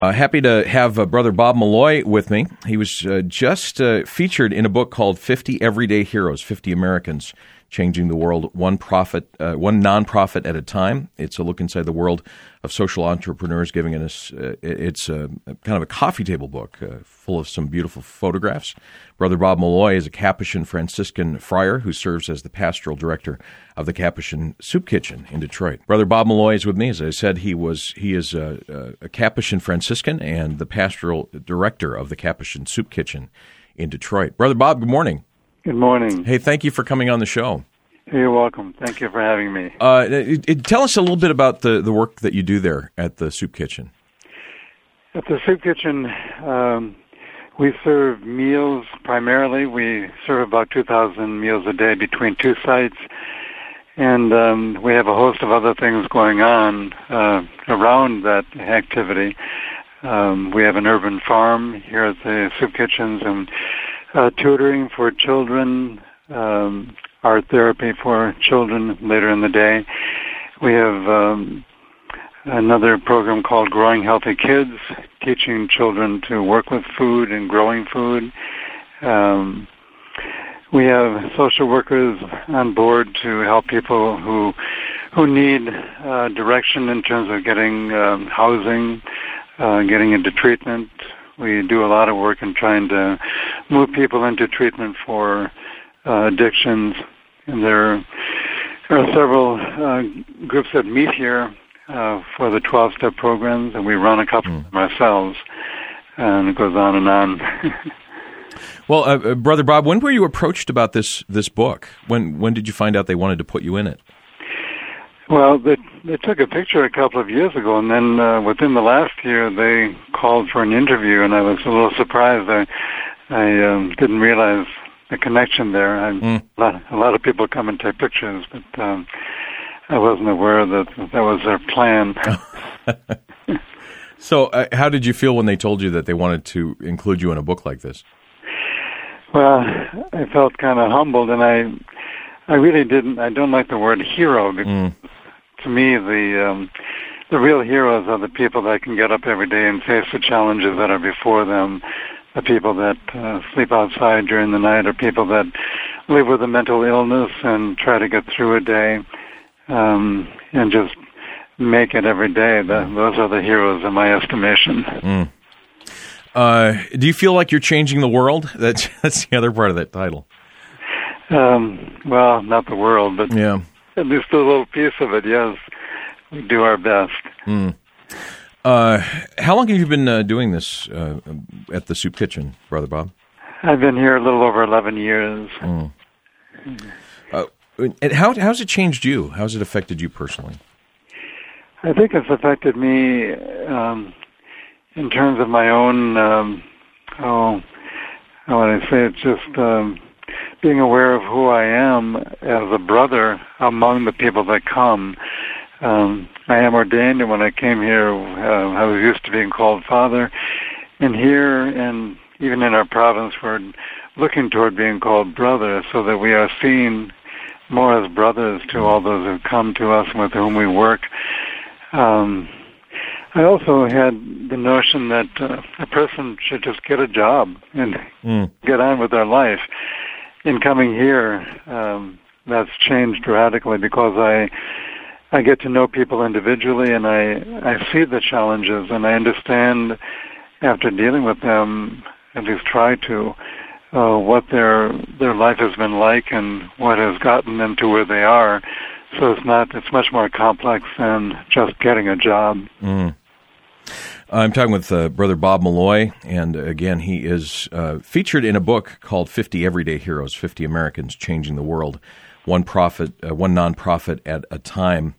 Happy to have Brother Bob Malloy with me. He was just featured in a book called 50 Everyday Heroes, 50 Americans Changing the World, one nonprofit at a time. It's a look inside the world of social entrepreneurs, giving us, it's kind of a coffee table book full of some beautiful photographs. Brother Bob Malloy is a Capuchin Franciscan friar who serves as the pastoral director of the Capuchin Soup Kitchen in Detroit. Brother Bob Malloy is with me. As I said, he is a Capuchin Franciscan and the pastoral director of the Capuchin Soup Kitchen in Detroit. Brother Bob, good morning. Good morning. Hey, thank you for coming on the show. You're welcome. Thank you for having me. Tell us a little bit about the work that you do there at the Soup Kitchen. At the Soup Kitchen, we serve meals primarily. We serve about 2,000 meals a day between two sites. And we have a host of other things going on around that activity. We have an urban farm here at the Soup Kitchens and tutoring for children, art therapy for children later in the day. We have another program called Growing Healthy Kids, teaching children to work with food and growing food. We have social workers on board to help people who need direction in terms of getting housing, getting into treatment. We do a lot of work in trying to move people into treatment for addictions. And there are several groups that meet here for the 12-step programs, and we run a couple of them ourselves, and it goes on and on. Well, Brother Bob, when were you approached about this book? When did you find out they wanted to put you in it? Well, they took a picture a couple of years ago, and then within the last year, they called for an interview, and I was a little surprised. I didn't realize the connection there. A lot of people come and take pictures, but I wasn't aware that was their plan. So how did you feel when they told you that they wanted to include you in a book like this? Well, I felt kind of humbled, and I really didn't. I don't like the word hero because to me, the real heroes are the people that can get up every day and face the challenges that are before them, the people that sleep outside during the night, or people that live with a mental illness and try to get through a day and just make it every day. Those are the heroes in my estimation. Do you feel like you're changing the world? That's the other part of that title. Well, not the world, but yeah. At least a little piece of it, yes. We do our best. How long have you been doing this at the Soup Kitchen, Brother Bob? I've been here a little over 11 years. And how's it changed you? How's it affected you personally? I think it's affected me in terms of my own, how would I say it, just being aware of who I am as a brother among the people that come. I am ordained, and when I came here, I was used to being called Father. And here, and even in our province, we're looking toward being called Brother, so that we are seen more as brothers to all those who come to us and with whom we work. I also had the notion that a person should just get a job and get on with their life. In coming here, that's changed radically because I get to know people individually, and I see the challenges, and I understand after dealing with them, at least try to, what their life has been like and what has gotten them to where they are. So it's much more complex than just getting a job. I'm talking with Brother Bob Malloy, and again, he is featured in a book called 50 Everyday Heroes, 50 Americans Changing the World, one nonprofit at a time.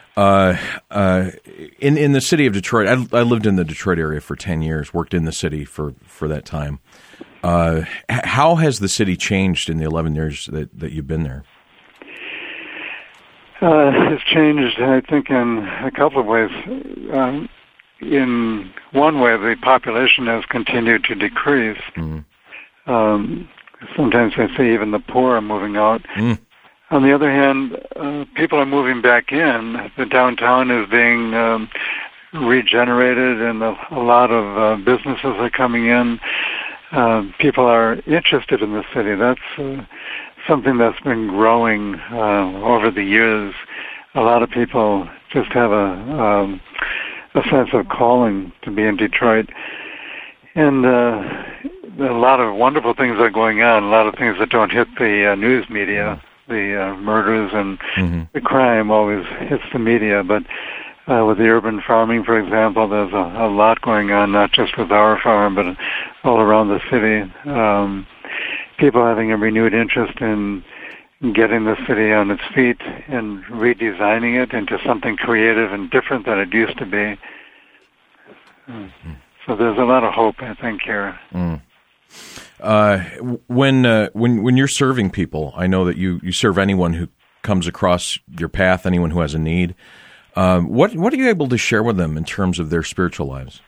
In the city of Detroit, I lived in the Detroit area for 10 years, worked in the city for that time. How has the city changed in the 11 years that you've been there? It's changed, I think, in a couple of ways. In one way, the population has continued to decrease. Sometimes I say even the poor are moving out. On the other hand, people are moving back in. The downtown is being regenerated, and a lot of businesses are coming in. People are interested in the city. That's something that's been growing over the years. A lot of people just have a sense of calling to be in Detroit. And a lot of wonderful things are going on, a lot of things that don't hit the news media. The murders and the crime always hits the media. But with the urban farming, for example, there's a lot going on, not just with our farm, but all around the city. People having a renewed interest in getting the city on its feet and redesigning it into something creative and different than it used to be. So there's a lot of hope, I think, here. When you're serving people, I know that you serve anyone who comes across your path, anyone who has a need. What are you able to share with them in terms of their spiritual lives?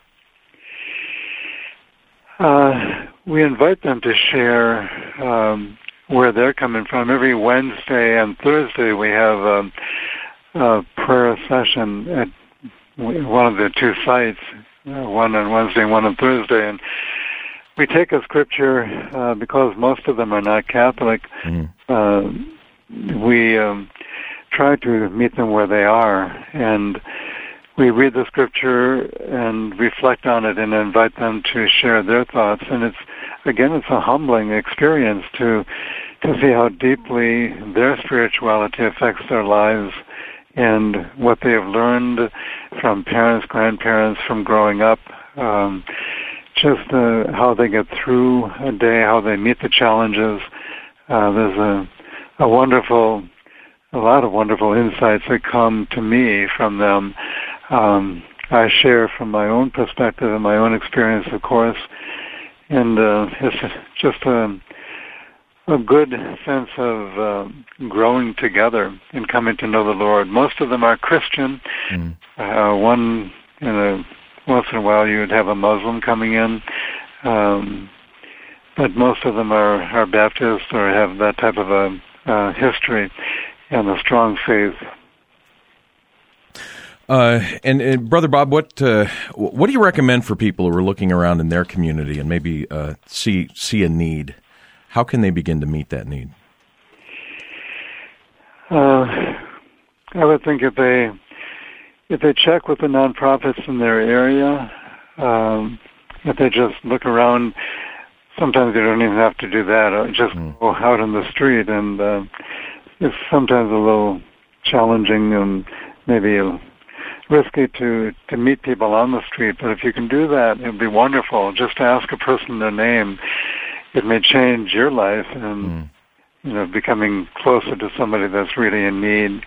We invite them to share where they're coming from. Every Wednesday and Thursday we have a prayer session at one of the two sites, one on Wednesday and one on Thursday. And we take a scripture, because most of them are not Catholic, we try to meet them where they are. And we read the scripture and reflect on it and invite them to share their thoughts. And it's a humbling experience to see how deeply their spirituality affects their lives and what they have learned from parents, grandparents, from growing up. Just how they get through a day, how they meet the challenges. There's a lot of wonderful insights that come to me from them. I share from my own perspective and my own experience, of course, and it's just a good sense of growing together and coming to know the Lord. Most of them are Christian. Once in a while you would have a Muslim coming in, but most of them are Baptist or have that type of a history and a strong faith. And Brother Bob, what do you recommend for people who are looking around in their community and maybe see a need? How can they begin to meet that need? I would think if they check with the nonprofits in their area, if they just look around, sometimes they don't even have to do that. Just go out in the street, and it's sometimes a little challenging and maybe risky to meet people on the street. But if you can do that, it would be wonderful. Just to ask a person their name, it may change your life and becoming closer to somebody that's really in need.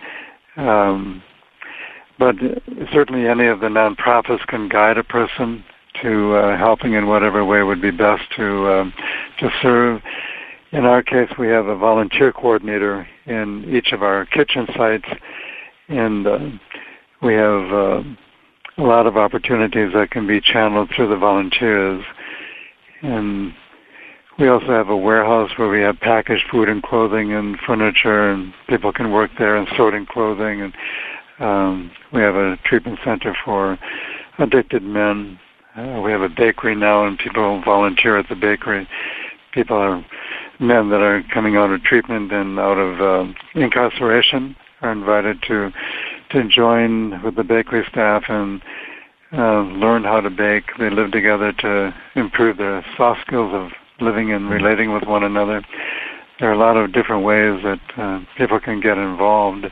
But certainly any of the nonprofits can guide a person to helping in whatever way would be best to serve. In our case, we have a volunteer coordinator in each of our kitchen sites, and we have a lot of opportunities that can be channeled through the volunteers. And we also have a warehouse where we have packaged food and clothing and furniture, and people can work there and sorting clothing. And we have a treatment center for addicted men. We have a bakery now, and people volunteer at the bakery. Men that are coming out of treatment and out of incarceration are invited to join with the bakery staff and learn how to bake. They live together to improve their soft skills of living and relating with one another. There are a lot of different ways that people can get involved.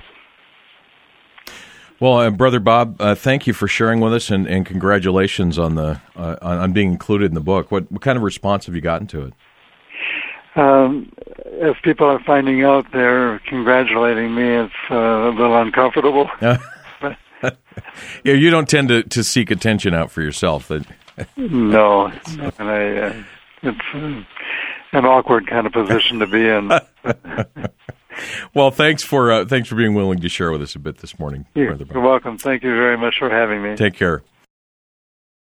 Well, Brother Bob, thank you for sharing with us, and congratulations on on being included in the book. What kind of response have you gotten to it? As people are finding out, they're congratulating me. It's a little uncomfortable. Yeah, you don't tend to seek attention out for yourself. No, and it's an awkward kind of position to be in. Well, thanks for being willing to share with us a bit this morning, Brother Bob. You're welcome. Thank you very much for having me. Take care.